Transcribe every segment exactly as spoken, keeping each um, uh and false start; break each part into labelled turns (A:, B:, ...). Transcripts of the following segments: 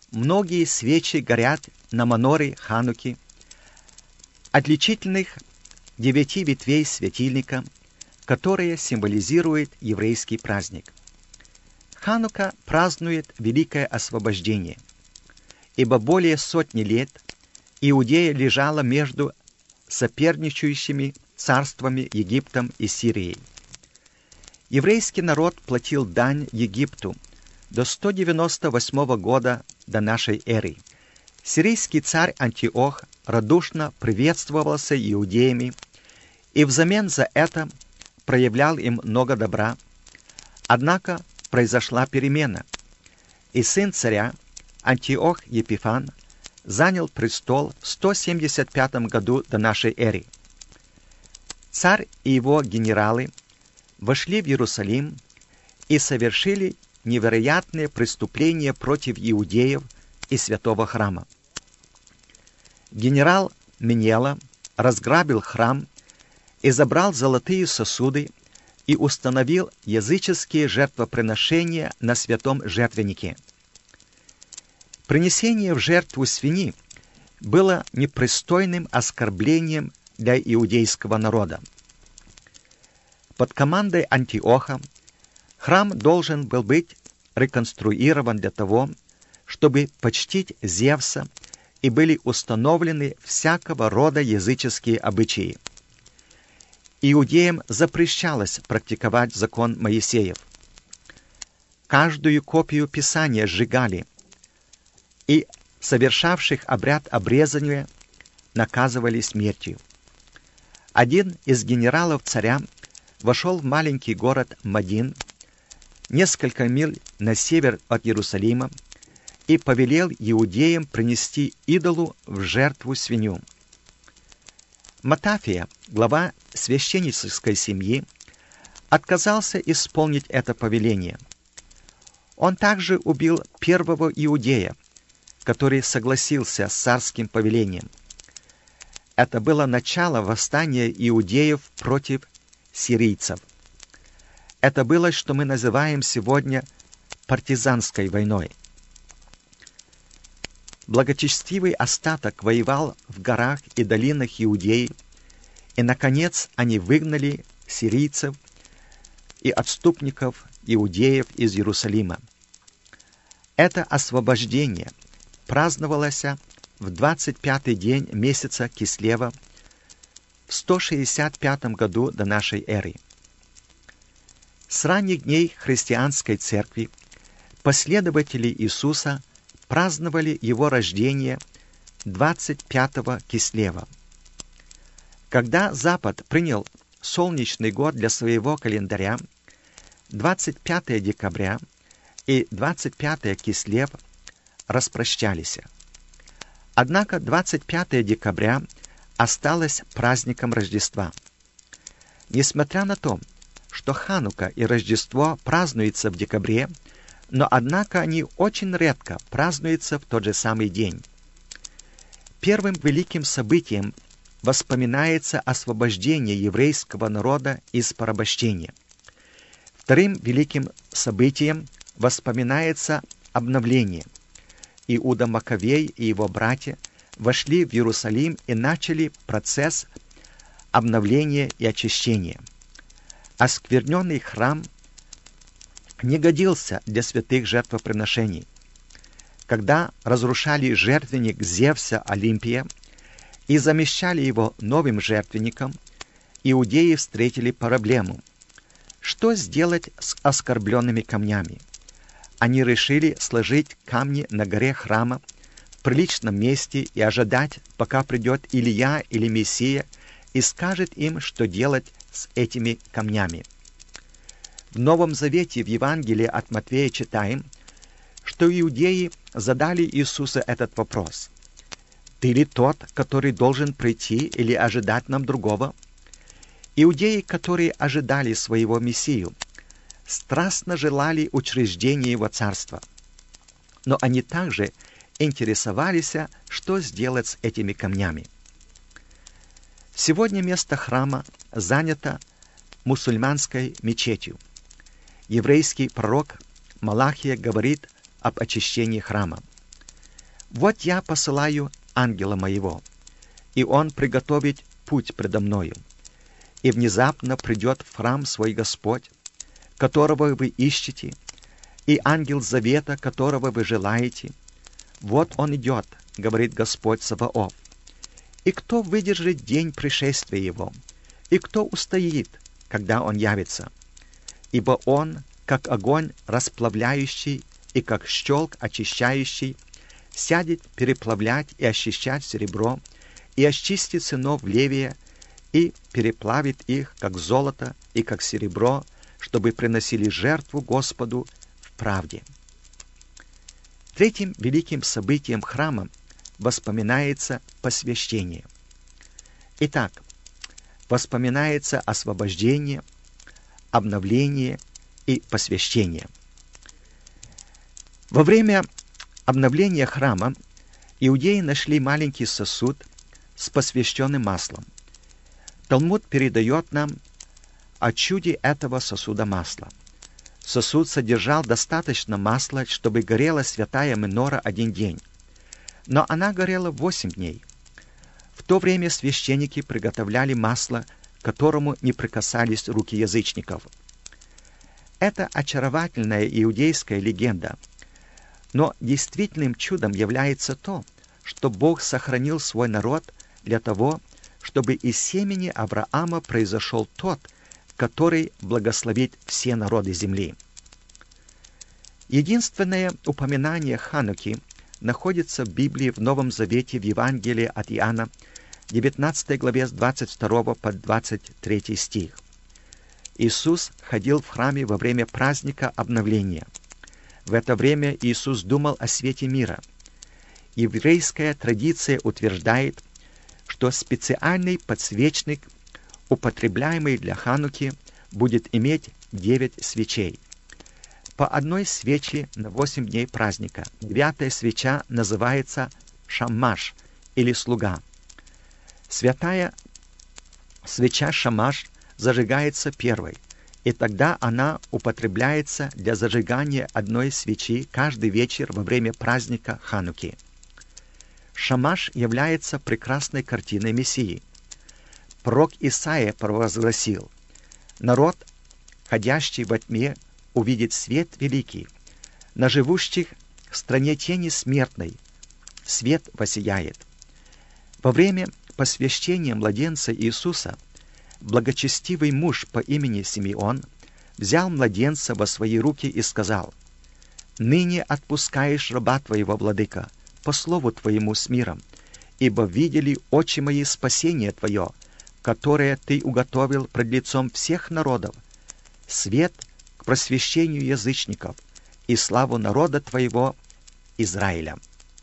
A: многие свечи горят на маноре Хануки, отличительных девяти ветвей светильника, которые символизируют еврейский праздник. Ханука празднует Великое Освобождение, ибо более сотни лет Иудея лежала между соперничающими царствами Египтом и Сирией. Еврейский народ платил дань Египту до сто девяносто восьмого года до нашей эры. Сирийский царь Антиох радушно приветствовался иудеями и взамен за это проявлял им много добра. Однако произошла перемена, и сын царя Антиох Епифан занял престол в сто семьдесят пятом году до нашей эры. Царь и его генералы вошли в Иерусалим и совершили невероятные преступления против иудеев и святого храма. Генерал Менела разграбил храм и забрал золотые сосуды и установил языческие жертвоприношения на святом жертвеннике. Принесение в жертву свиньи было непристойным оскорблением для иудейского народа. Под командой Антиоха храм должен был быть реконструирован для того, чтобы почтить Зевса, и были установлены всякого рода языческие обычаи. Иудеям запрещалось практиковать закон Моисеев. Каждую копию Писания сжигали, и совершавших обряд обрезания наказывали смертью. Один из генералов царя вошел в маленький город Мадин, несколько миль на север от Иерусалима, и повелел иудеям принести идолу в жертву свинью. Матафия, глава священнической семьи, отказался исполнить это повеление. Он также убил первого иудея, который согласился с царским повелением. Это было начало восстания иудеев против сирийцев. Это было, что мы называем сегодня партизанской войной. Благочестивый остаток воевал в горах и долинах Иудеи, и, наконец, они выгнали сирийцев и отступников иудеев из Иерусалима. Это освобождение праздновалось в двадцать пятый день месяца Кислева в сто шестьдесят пятом году до нашей эры. С ранних дней христианской церкви последователи Иисуса праздновали его рождение двадцать пятого Кислева. Когда Запад принял солнечный год для своего календаря, двадцать пятого декабря и двадцать пятого Кислев распрощались. Однако двадцать пятого декабря осталось праздником Рождества. Несмотря на то, что Ханука и Рождество празднуются в декабре, но однако они очень редко празднуются в тот же самый день. Первым великим событием воспоминается освобождение еврейского народа из порабощения. Вторым великим событием воспоминается обновление. Иуда Маковей и его братья вошли в Иерусалим и начали процесс обновления и очищения. Оскверненный храм не годился для святых жертвоприношений. Когда разрушали жертвенник Зевса Олимпия и замещали его новым жертвенником, иудеи встретили проблему. Что сделать с оскорбленными камнями? Они решили сложить камни на горе храма в приличном месте и ожидать, пока придет Илия или Мессия и скажет им, что делать с этими камнями. В Новом Завете в Евангелии от Матфея читаем, что иудеи задали Иисусу этот вопрос: «Ты ли тот, который должен прийти, или ожидать нам другого?» Иудеи, которые ожидали своего Мессию, страстно желали учреждения его царства. Но они также интересовались, что сделать с этими камнями. Сегодня место храма занято мусульманской мечетью. Еврейский пророк Малахия говорит об очищении храма. «Вот я посылаю ангела моего, и он приготовит путь предо мною. И внезапно придет в храм свой Господь, которого вы ищете, и ангел завета, которого вы желаете. Вот он идет, говорит Господь Саваоф. И кто выдержит день пришествия его? И кто устоит, когда он явится? Ибо он, как огонь расплавляющий и как щелк очищающий, сядет переплавлять и очищать серебро, и очистит сынов Левия, и переплавит их, как золото и как серебро, чтобы приносили жертву Господу в правде». Третьим великим событием храма воспоминается посвящение. Итак, воспоминается освобождение, обновление и посвящение. Во время обновления храма иудеи нашли маленький сосуд с посвященным маслом. Талмуд передает нам о чуде этого сосуда масла. Сосуд содержал достаточно масла, чтобы горела святая менора один день, но она горела восемь дней. В то время священники приготовляли масло, к которому не прикасались руки язычников. Это очаровательная иудейская легенда, но действительным чудом является то, что Бог сохранил свой народ для того, чтобы из семени Авраама произошел тот, который благословит все народы земли. Единственное упоминание Хануки находится в Библии в Новом Завете в Евангелии от Иоанна, девятнадцатой главе с двадцать второго по двадцать третий стих. Иисус ходил в храме во время праздника обновления. В это время Иисус думал о свете мира. Еврейская традиция утверждает, что специальный подсвечник, употребляемый для Хануки, будет иметь девять свечей. По одной свече на восемь дней праздника. Девятая свеча называется шамаш или слуга. Святая свеча шамаш зажигается первой, и тогда она употребляется для зажигания одной свечи каждый вечер во время праздника Хануки. Шамаш является прекрасной картиной Мессии. Пророк Исаия провозгласил: «Народ, ходящий во тьме, увидит свет великий. На живущих в стране тени смертной свет воссияет». Во время посвящения младенца Иисуса благочестивый муж по имени Симеон взял младенца во свои руки и сказал: «Ныне отпускаешь раба твоего, владыка, по слову твоему с миром, ибо видели очи мои спасение твое, которое ты уготовил пред лицом всех народов, свет к просвещению язычников и славу народа твоего Израиля».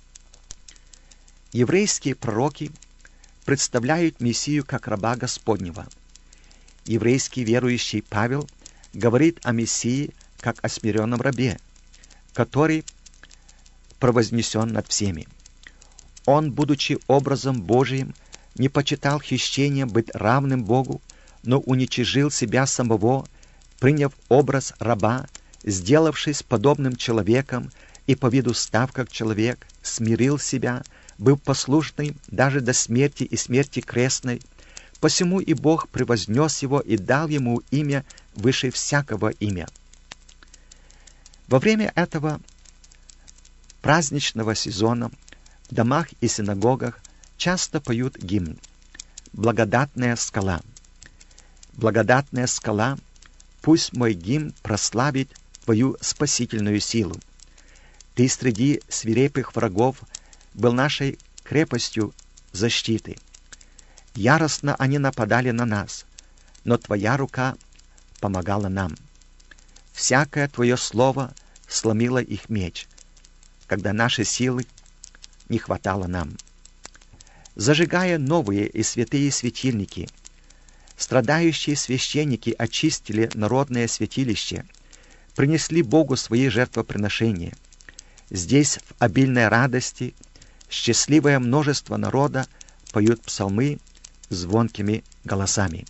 A: Еврейские пророки представляют Мессию как раба Господнего. Еврейский верующий Павел говорит о Мессии как о смиренном рабе, который провознесен над всеми. Он, будучи образом Божиим, не почитал хищением быть равным Богу, но уничижил себя самого, приняв образ раба, сделавшись подобным человеком и по виду став как человек, смирил себя, был послушным даже до смерти и смерти крестной. Посему и Бог превознес его и дал ему имя выше всякого имя. Во время этого праздничного сезона в домах и синагогах часто поют гимн «Благодатная скала». «Благодатная скала, пусть мой гимн прославит твою спасительную силу. Ты среди свирепых врагов был нашей крепостью защиты. Яростно они нападали на нас, но твоя рука помогала нам. Всякое твое слово сломило их меч, когда нашей силы не хватало нам». Зажигая новые и святые светильники, страдающие священники очистили народное святилище, принесли Богу свои жертвоприношения. Здесь в обильной радости счастливое множество народа поют псалмы звонкими голосами.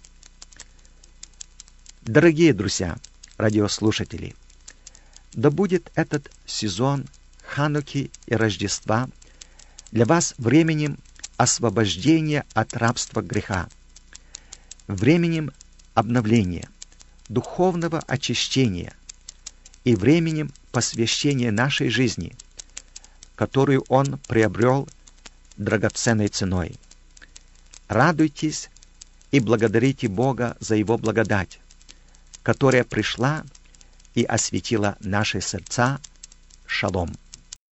A: Дорогие друзья, радиослушатели, да будет этот сезон Хануки и Рождества для вас временем освобождения от рабства греха, временем обновления, духовного очищения и временем посвящения нашей жизни, которую Он приобрел драгоценной ценой. Радуйтесь и благодарите Бога за Его благодать, которая пришла и осветила наши сердца. Шалом.